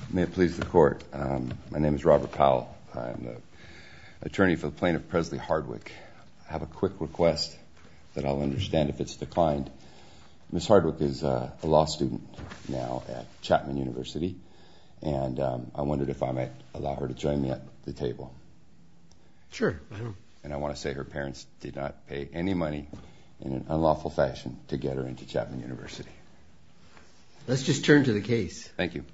May it please the Court. My name is Robert Powell. I'm the attorney for the plaintiff, Presley Hardwick. I have a quick request that I'll understand if it's declined. Ms. Hardwick is a law student now at Chapman University, and I wondered if I might allow her to join me at the table. Sure. And I want to say her parents did not pay any money in an unlawful fashion to get her into Chapman University. Let's just turn to the case. Thank you.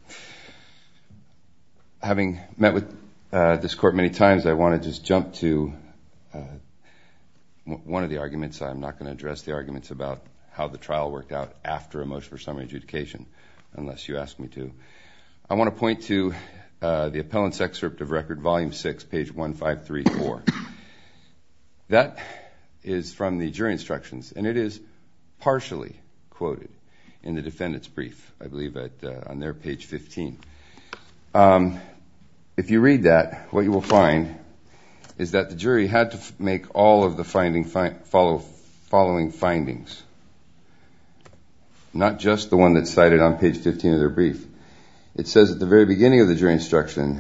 Having met with this court many times, I want to just jump to one of the arguments. I'm not going to address the arguments about how the trial worked out after a motion for summary adjudication, unless you ask me to. I want to point to the appellant's excerpt of record, volume 6, page 1534. That is from the jury instructions, and it is partially quoted in the defendant's brief, I believe on their page 15. If you read that, what you will find is that the jury had to make all of the following findings, not just the one that's cited on page 15 of their brief. It says at the very beginning of the jury instruction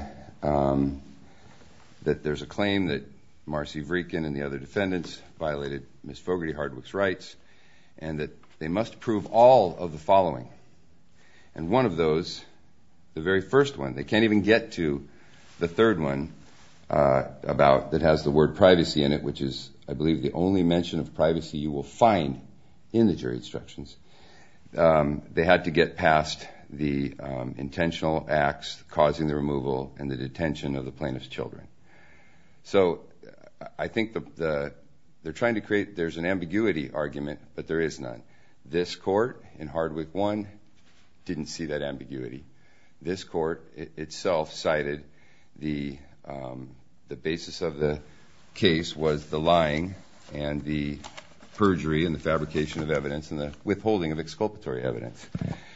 that there's a claim that Marcy Vreekin and the other defendants violated Ms. Fogarty Hardwick's rights, and that they must prove all of the following. And one of those, the very first one, they can't even get to the third one that has the word privacy in it, which is, I believe, the only mention of privacy you will find in the jury instructions. They had to get past the intentional acts causing the removal and the detention of the plaintiff's children. So I think they're trying to create, there's an ambiguity argument, but there is none. This court in Hardwick 1 didn't see that ambiguity. This court itself cited the basis of the case was the lying and the perjury and the fabrication of evidence and the withholding of exculpatory evidence.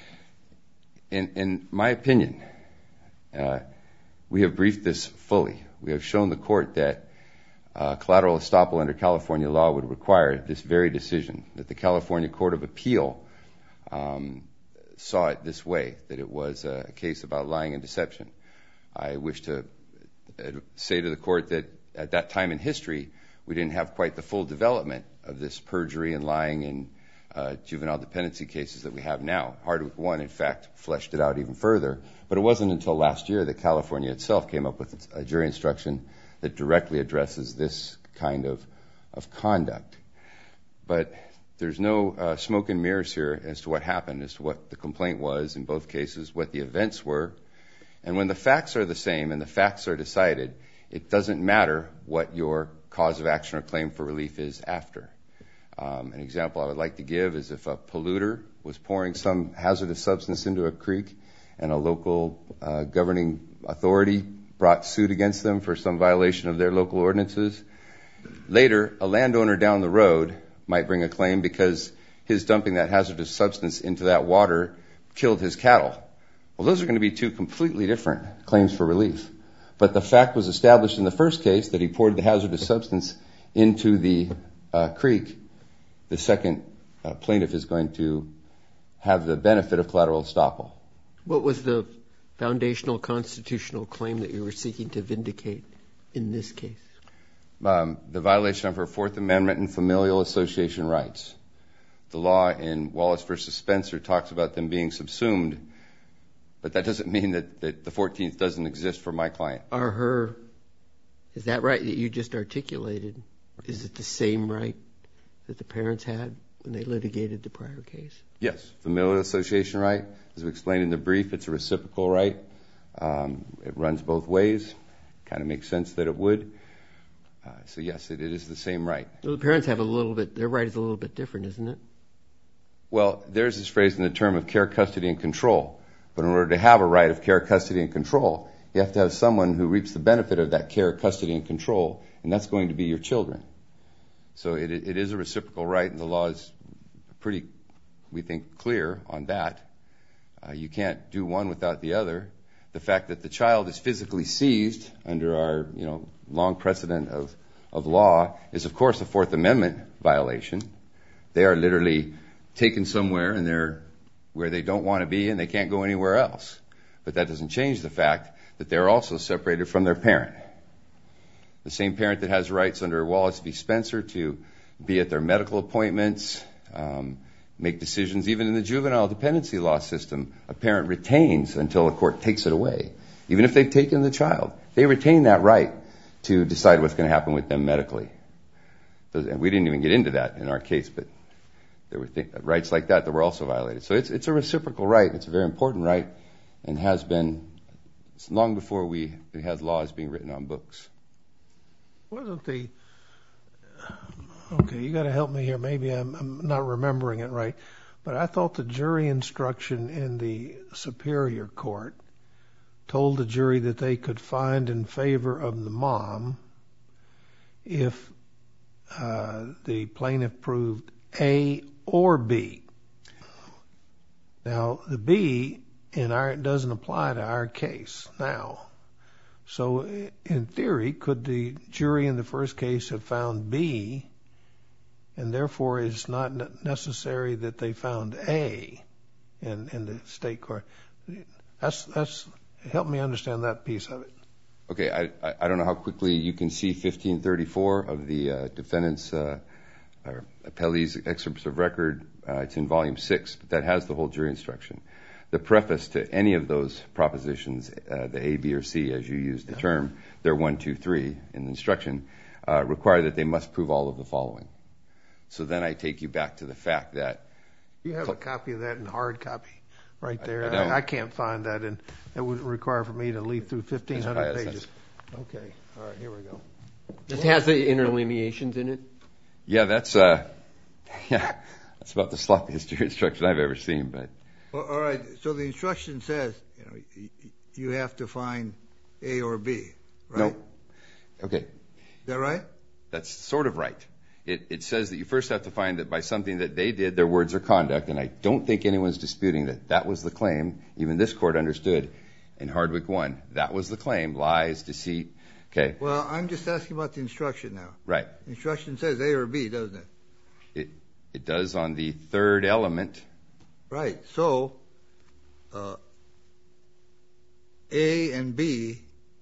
In my opinion, we have briefed this fully. We have shown the court that collateral estoppel under California law would require this very decision, that the California Court of Appeal saw it this way, that it was a case about lying and deception. I wish to say to the court that at that time in history, we didn't have quite the full development of this perjury and lying in juvenile dependency cases that we have now. Hardwick 1, in fact, fleshed it out even further. But it wasn't until last year that California itself came up with a jury instruction that directly addresses this kind of conduct. But there's no smoke and mirrors here as to what happened, as to what the complaint was in both cases, what the events were. And when the facts are the same and the facts are decided, it doesn't matter what your cause of action or claim for relief is after. An example I would like to give is if a polluter was pouring some hazardous substance into a creek and a local governing authority brought suit against them for some violation of their local ordinances. Later, a landowner down the road might bring a claim because his dumping that hazardous substance into that water killed his cattle. Well, those are going to be two completely different claims for relief. But the fact was established in the first case that he poured the hazardous substance into the creek. The second plaintiff is going to have the benefit of collateral estoppel. What was the foundational constitutional claim that you were seeking to vindicate in this case? The violation of her Fourth Amendment and familial association rights. The law in Wallace v. Spencer talks about them being subsumed, but that doesn't mean that the 14th doesn't exist for my client. Is that right that you just articulated? Is it the same right that the parents had when they litigated the prior case? Yes, familial association right. As we explained in the brief, it's a reciprocal right. It runs both ways. Kind of makes sense that it would. So yes, it is the same right. Well, the parents have their right is a little bit different, isn't it? Well, theirs is phrased in the term of care, custody, and control. But in order to have a right of care, custody, and control, you have to have someone who reaps the benefit of that care, custody, and control, and that's going to be your children. So it is a reciprocal right, and the law is pretty, we think, clear on that. You can't do one without the other. The fact that the child is physically seized under our long precedent of law is, of course, a Fourth Amendment violation. They are literally taken somewhere and they're where they don't want to be and they can't go anywhere else. But that doesn't change the fact that they're also separated from their parent. The same parent that has rights under Wallace v. Spencer to be at their medical appointments, make decisions. Even in the juvenile dependency law system, a parent retains until a court takes it away. Even if they've taken the child, they retain that right to decide what's going to happen with them medically. And we didn't even get into that in our case, but there were rights like that were also violated. So it's a reciprocal right. It's a very important right, and has been long before we had laws being written on books. Wasn't the... Okay, you got to help me here. Maybe I'm not remembering it right. But I thought the jury instruction in the Superior Court told the jury that they could find in favor of the mom if the plaintiff proved A or B. Now, the B doesn't apply to our case now. So, in theory, could the jury in the first case have found B, and therefore it's not necessary that they found A in the state court? Help me understand that piece of it. Okay, I don't know how quickly you can see 1534 of the defendant's appellee's excerpts of record. It's in volume 6, but that has the whole jury instruction. The preface to any of those propositions, the A, B, or C, as you use the term, they're 1, 2, 3 in the instruction, require that they must prove all of the following. So then I take you back to the fact that... You have a copy of that in hard copy right there. I don't. I can't find that, and it would require for me to leaf through 1,500 pages. Okay, all right, here we go. Does it have the interlineations in it? Yeah, that's about the sloppiest jury instruction I've ever seen, but... Well, all right, so the instruction says, you have to find A or B, right? No. Okay. Is that right? That's sort of right. It says that you first have to find that by something that they did, their words or conduct, and I don't think anyone's disputing that was the claim. Even this court understood in Hardwick 1, that was the claim, lies, deceit. Okay. Well, I'm just asking about the instruction now. Right. The instruction says A or B, doesn't it? It does on the third element. Right. So, A and B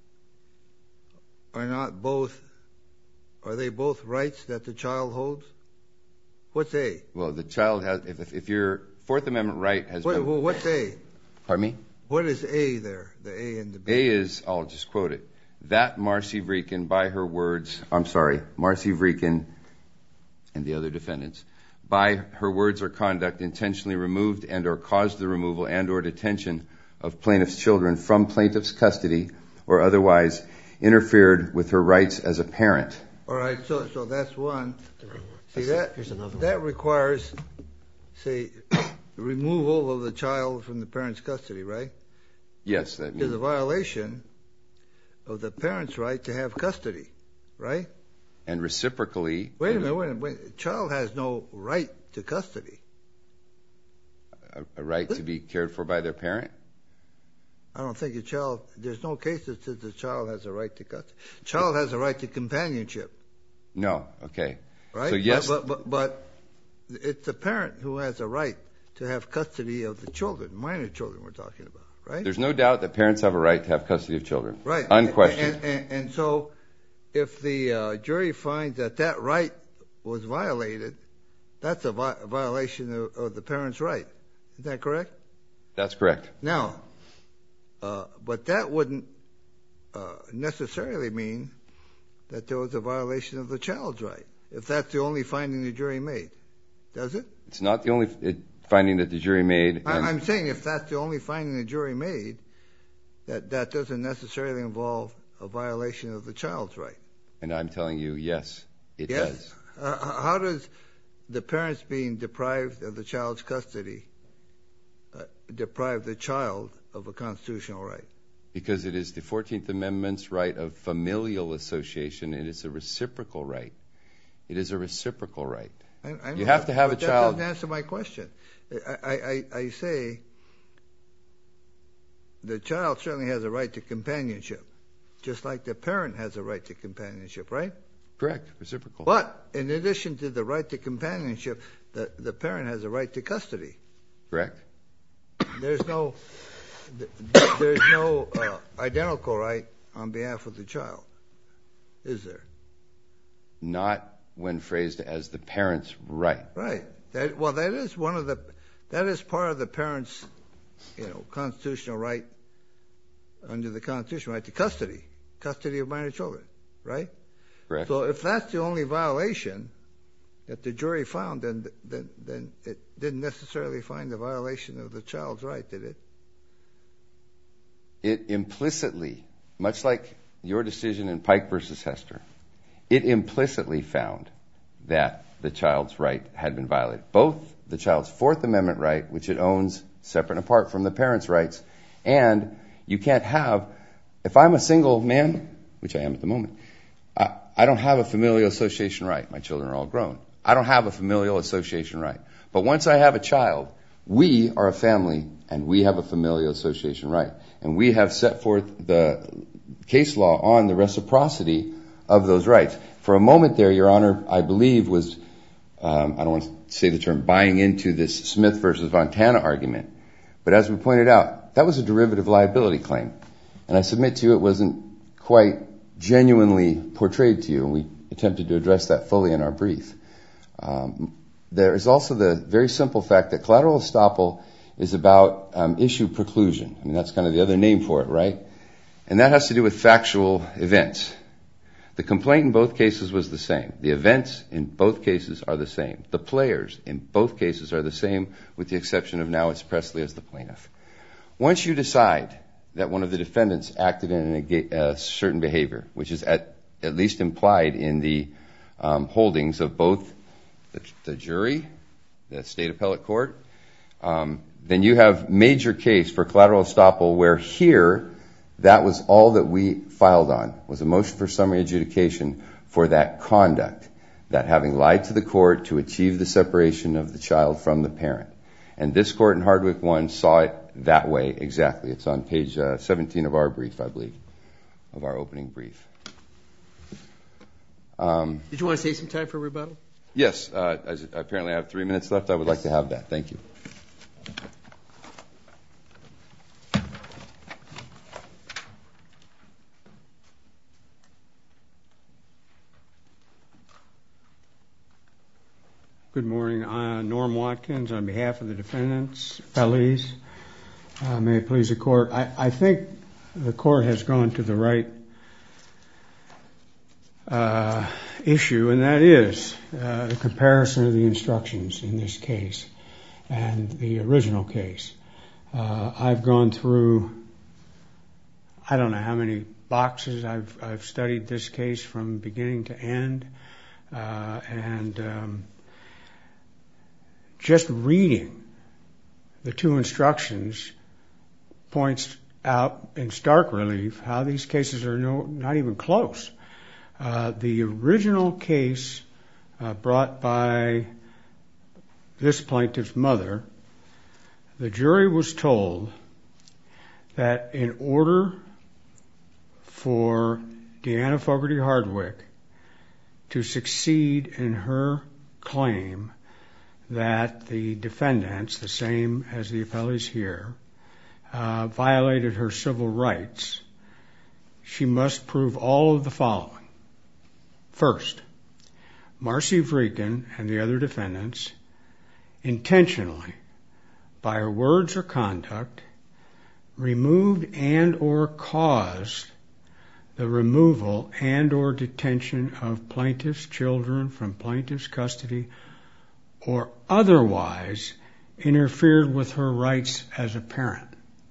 are they both rights that the child holds? What's A? Well, the child has, if your Fourth Amendment right has been... Well, what's A? Pardon me? What is A there, the A and the B? A is, I'll just quote it, that Marcy Vreeken, by her words, Marcy Vreeken and the other defendants, by her words or conduct intentionally removed and or caused the removal and or detention of plaintiff's children from plaintiff's custody or otherwise interfered with her rights as a parent. All right, so that's one. See, Here's another that requires, say, removal of the child from the parent's custody, right? Yes, that means... Is a violation of the parent's right to have custody, right? And reciprocally... Wait a minute. A child has no right to custody. A right to be cared for by their parent? I don't think there's no case that says the child has a right to custody. Child has a right to companionship. No, okay. Right? So yes... But it's the parent who has a right to have custody of the children, minor children we're talking about, right? There's no doubt that parents have a right to have custody of children. Right. Unquestioned. And so if the jury finds that right was violated, that's a violation of the parent's right. Is that correct? That's correct. Now, but that wouldn't necessarily mean that there was a violation of the child's right, if that's the only finding the jury made. Does it? It's not the only finding that the jury made. I'm saying if that's the only finding the jury made, that doesn't necessarily involve a violation of the child's right. And I'm telling you, yes, it does. How does the parents being deprived of the child's custody deprive the child of a constitutional right? Because it is the 14th Amendment's right of familial association. It is a reciprocal right. It is a reciprocal right. You have to have a child... That doesn't answer my question. I say the child certainly has a right to companionship, just like the parent has a right to companionship, right? Correct. Reciprocal. But in addition to the right to companionship, the parent has a right to custody. Correct. There's no there's no identical right on behalf of the child, is there? Not when phrased as the parent's right. Right. That is part of the parent's, constitutional right under the Constitution, right to custody of minor children, right? Correct. So if that's the only violation that the jury found, then it didn't necessarily find the violation of the child's right, did it? It implicitly, much like your decision in Pike versus Hester, it implicitly found that the child's right had been violated. Both the child's Fourth Amendment right, which it owns separate and apart from the parent's rights, and you can't have, if I'm a single man, which I am at the moment, I don't have a familial association right. My children are all grown. I don't have a familial association right. But once I have a child, we are a family, and we have a familial association right. And we have set forth the case law on the reciprocity of those rights. For a moment there, Your Honor, I believe was, I don't want to say the term, buying into this Smith versus Fontana argument. But as we pointed out, that was a derivative liability claim. And I submit to you it wasn't quite genuinely portrayed to you, and we attempted to address that fully in our brief. There is also the very simple fact that collateral estoppel is about issue preclusion. I mean, that's kind of the other name for it, right? And that has to do with factual events. The complaint in both cases was the same. The events in both cases are the same. The players in both cases are the same, with the exception of now it's Presley as the plaintiff. Once you decide that one of the defendants acted in a certain behavior, which is at least implied in the holdings of both the jury, the state appellate court, then you have major case for collateral estoppel, where here that was all that we filed on, was a motion for summary adjudication for that conduct, that having lied to the court to achieve the separation of the child from the parent. And this court in Hardwick 1 saw it that way exactly. It's on page 17 of our brief, I believe, of our opening brief. Did you want to save some time for rebuttal? Yes, as apparently I have 3 minutes left. I would like to have that. Thank you. Good morning. Norm Watkins on behalf of the defendants, appellees. May it please the court. I think the court has gone to the right issue, and that is the comparison of the instructions in this case and the original case. I've gone through, I don't know how many boxes. I've studied this case from beginning to end, and just reading the two instructions points out in stark relief how these cases are not even close. The original case brought by this plaintiff's mother, the jury was told that in order for Deanna Fogarty Hardwick to succeed in her claim that the defendants, the same as the appellees here, violated her civil rights, she must prove all of the following. First, Marcy Vreeken and the other defendants intentionally, by her words or conduct, removed and or caused the removal and or detention of plaintiff's children from plaintiff's custody or otherwise interfered with her rights as a parent.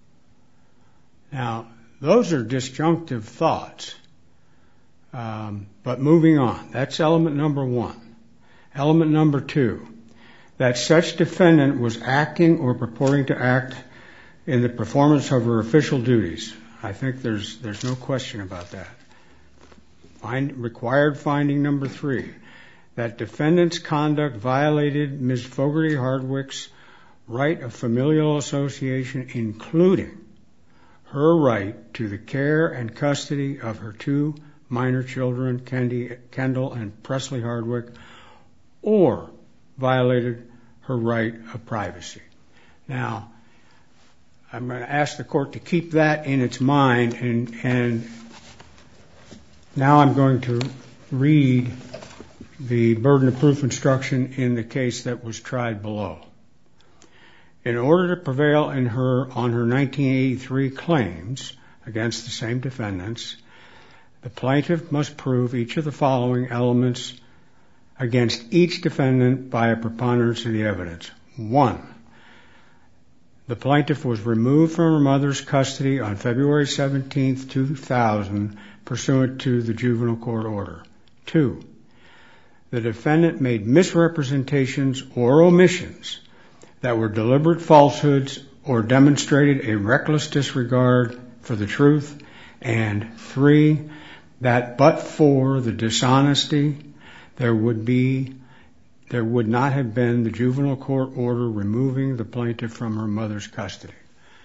Now, those are disjunctive thoughts, but moving on. That's element number one. Element number two, that such defendant was acting or purporting to act in the performance of her official duties. I think there's no question about that. Required finding number three, that defendant's conduct violated Ms. Fogarty Hardwick's right of familial association, including her right to the care and custody of her two minor children, Kendall and Presley Hardwick, or violated her right of privacy. Now, I'm going to ask the court to keep that in its mind, and now I'm going to read the burden of proof instruction in the case that was tried below. In order to prevail on her 1983 claims against the same defendants, the plaintiff must prove each of the following elements against each defendant by a preponderance of the evidence. 1. The plaintiff was removed from her mother's custody on February 17, 2000, pursuant to the juvenile court order. 2. The defendant made misrepresentations or omissions that were deliberate falsehoods or demonstrated a reckless disregard for the truth. And 3. That but for the dishonesty, there would not have been the juvenile court order removing the plaintiff from her mother's custody.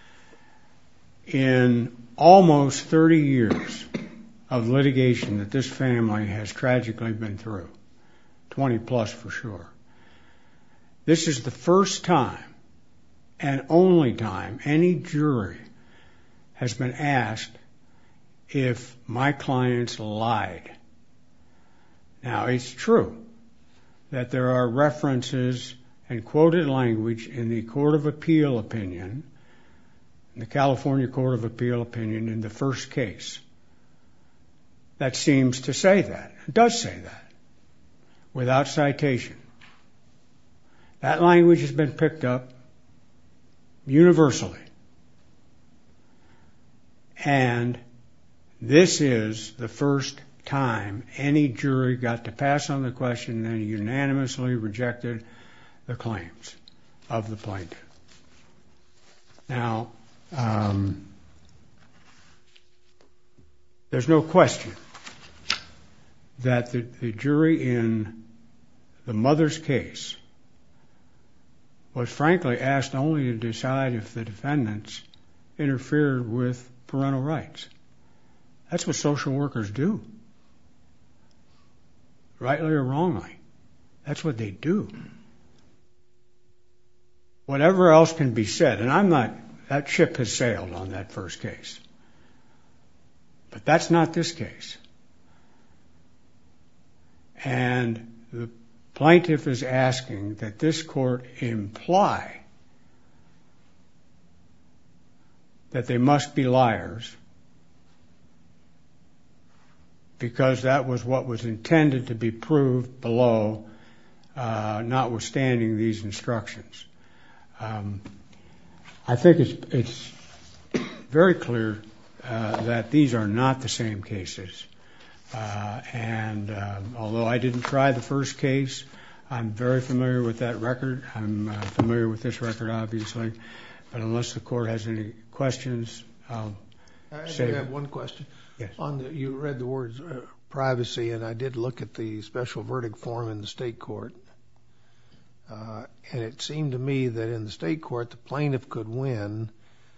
In almost 30 years of litigation that this family has tragically been through, 20 plus for sure, this is the first time and only time any jury has been asked if my clients lied. Now, it's true that there are references and quoted language in the Court of Appeal opinion, in the California Court of Appeal opinion in the first case, that seems to say that. It does say that, without citation. That language has been picked up universally. And this is the first time any jury got to pass on the question and unanimously rejected the claims of the plaintiff. Now, there's no question that the jury in the mother's case was frankly asked only to decide if the defendants interfered with parental rights. That's what social workers do. Rightly or wrongly. That's what they do. Whatever else can be said, and that ship has sailed on that first case. But that's not this case. And the plaintiff is asking that this court imply that they must be liars because that was what was intended to be proved below, notwithstanding these instructions. I think it's very clear that these are not the same cases. And although I didn't try the first case, I'm very familiar with that record. I'm familiar with this record, obviously. But unless the court has any questions, I'll say. I have one question. Yes. You read the words privacy, and I did look at the special verdict form in the state court. And it seemed to me that in the state court, the plaintiff could win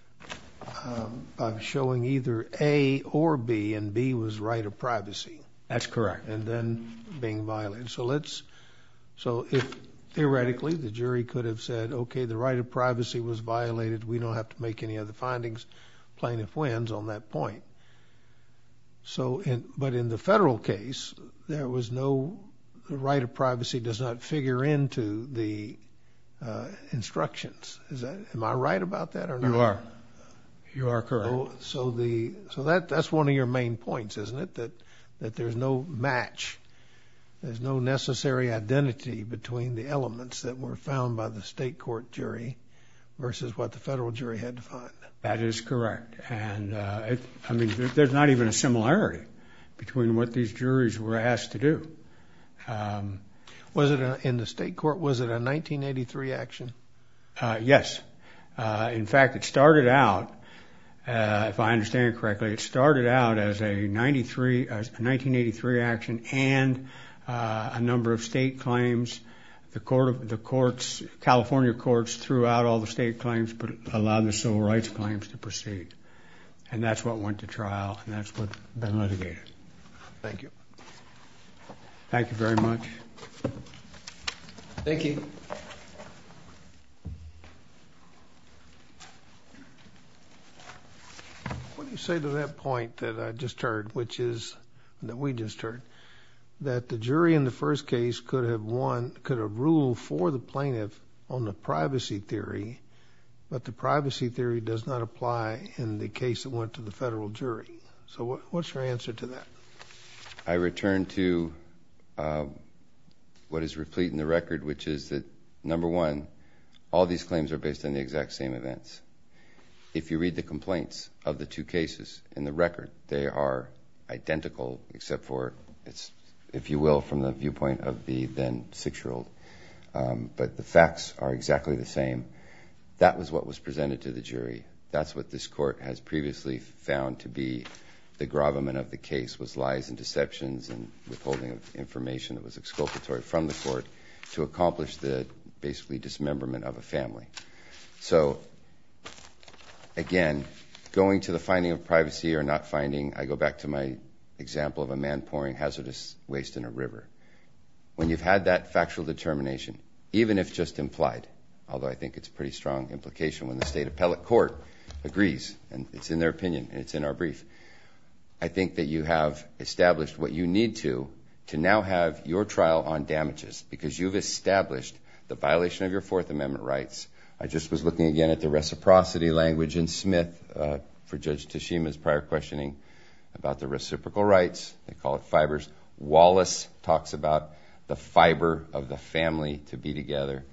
by showing either A or B, and B was right of privacy. That's correct. And then being violated. So if theoretically the jury could have said, okay, the right of privacy was violated, we don't have to make any other findings, plaintiff wins on that point. But in the federal case, there was the right of privacy does not figure into the instructions. Am I right about that or not? You are correct. So that's one of your main points, isn't it? That there's no match. There's no necessary identity between the elements that were found by the state court jury versus what the federal jury had to find. That is correct. And, there's not even a similarity between what these juries were asked to do. Was it in the state court, was it a 1983 action? Yes. In fact, it started out, if I understand correctly, it started out as a 1983 action and a number of state claims. California courts threw out all the state claims but allowed the civil rights claims to proceed. And that's what went to trial, and that's what's been litigated. Thank you. Thank you very much. Thank you. you say to that point that I just heard, which is that we just heard, that the jury in the first case could have ruled for the plaintiff on the privacy theory, but the privacy theory does not apply in the case that went to the federal jury. So what's your answer to that? I return to what is replete in the record, which is that, number one, all these claims are based on the exact same events. If you read the complaints of the two cases in the record, they are identical, except for it's, if you will, from the viewpoint of the then 6-year-old. But the facts are exactly the same. That was what was presented to the jury. That's what this court has previously found to be the gravamen of the case, was lies and deceptions and withholding of information that was exculpatory from the court to accomplish the basically dismemberment of a family. So, again, going to the finding of privacy or not finding, I go back to my example of a man pouring hazardous waste in a river. When you've had that factual determination, even if just implied, although I think it's a pretty strong implication when the state appellate court agrees, and it's in their opinion, and it's in our brief, I think that you have established what you need to now have your trial on damages, because you've established the violation of your Fourth Amendment rights. I just was looking again at the reciprocity language in Smith for Judge Tashima's prior questioning about the reciprocal rights. They call it fibers. Wallace talks about the fiber of the family to be together.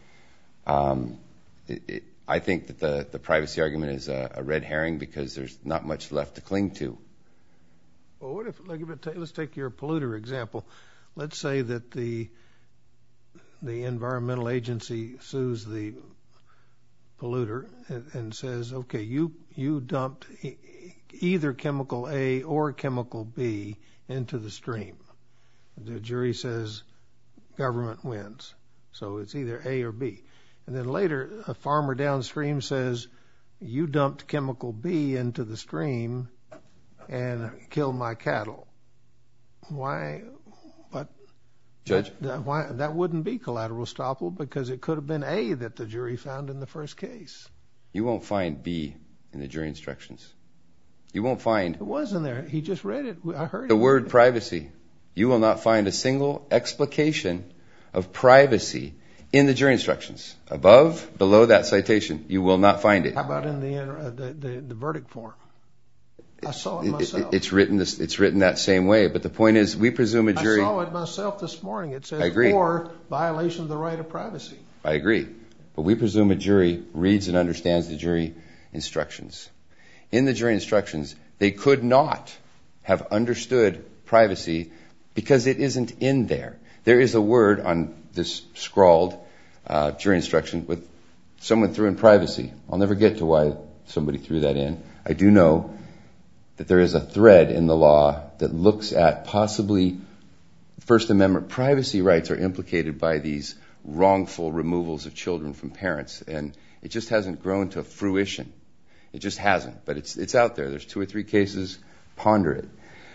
I think that the privacy argument is a red herring because there's not much left to cling to. Well, what if, let's take your polluter example. Let's say that the environmental agency sues the polluter and says, okay, you dumped either chemical A or chemical B into the stream. The jury says government wins. So it's either A or B. And then later, a farmer downstream says, you dumped chemical B into the stream and killed my cattle. Why? But Judge? That wouldn't be collateral estoppel because it could have been A that the jury found in the first case. You won't find B in the jury instructions. You won't find... It was in there. He just read it. I heard the word privacy. You will not find a single explication of privacy in the jury instructions. Above, below that citation, you will not find it. How about in the verdict form? I saw it myself. It's written that same way, but the point is, we presume a jury... I saw it myself this morning. It says, I agree. Or violation of the right of privacy. I agree. But we presume a jury reads and understands the jury instructions. In the jury instructions, they could not have understood privacy because it isn't in there. There is a word on this scrawled jury instruction with someone threw in privacy. I'll never get to why somebody threw that in. I do know that there is a thread in the law that looks at possibly First Amendment privacy rights are implicated by these wrongful removals of children from parents, and it just hasn't grown to fruition. It just hasn't, but it's out there. There's 2 or 3 cases. Ponder it.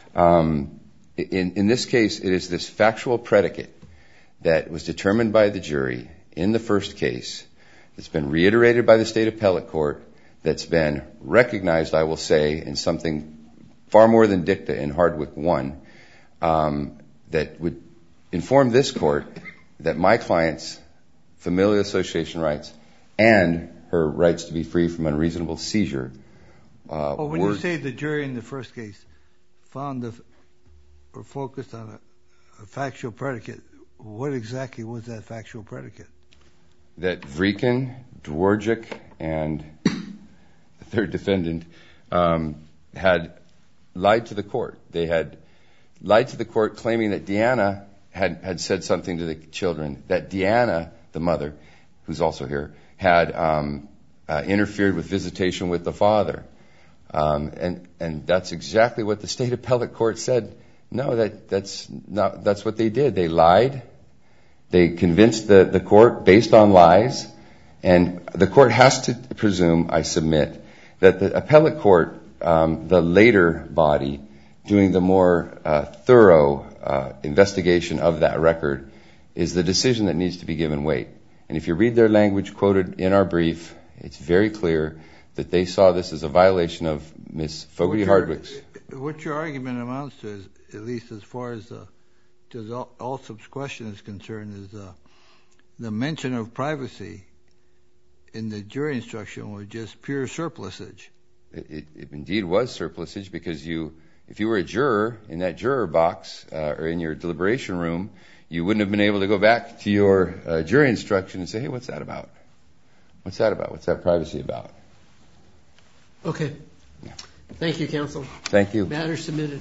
In this case, it is this factual predicate that was determined by the jury in the first case. It's been reiterated by the state appellate court. That's been recognized, I will say, in something far more than dicta in Hardwick 1, that would inform this court that my client's familial association rights and her rights to be free from unreasonable seizure when you say the jury in the first case found or focused on a factual predicate, what exactly was that factual predicate? That Vreeken, Dvorak, and the third defendant had lied to the court. They had lied to the court claiming that Deanna had said something to the children, that Deanna, the mother, who's also here, had interfered with visitation with the father. And that's exactly what the state appellate court said. No, that's what they did. They lied. They convinced the court based on lies. And the court has to presume, I submit, that the appellate court, the later body, doing the more thorough investigation of that record, is the decision that needs to be given weight. And if you read their language quoted in our brief, it's very clear that they saw this as a violation of Ms. Fogarty Hardwick's. What your argument amounts to is, at least as far as Judge Alsop's question is concerned, is the mention of privacy in the jury instruction was just pure surplusage. It indeed was surplusage, because if you were a juror in that juror box or in your deliberation room, you wouldn't have been able to go back to your jury instruction and say, hey, what's that about? What's that about? What's that privacy about? Okay. Yeah. Thank you, counsel. Thank you. Matter submitted.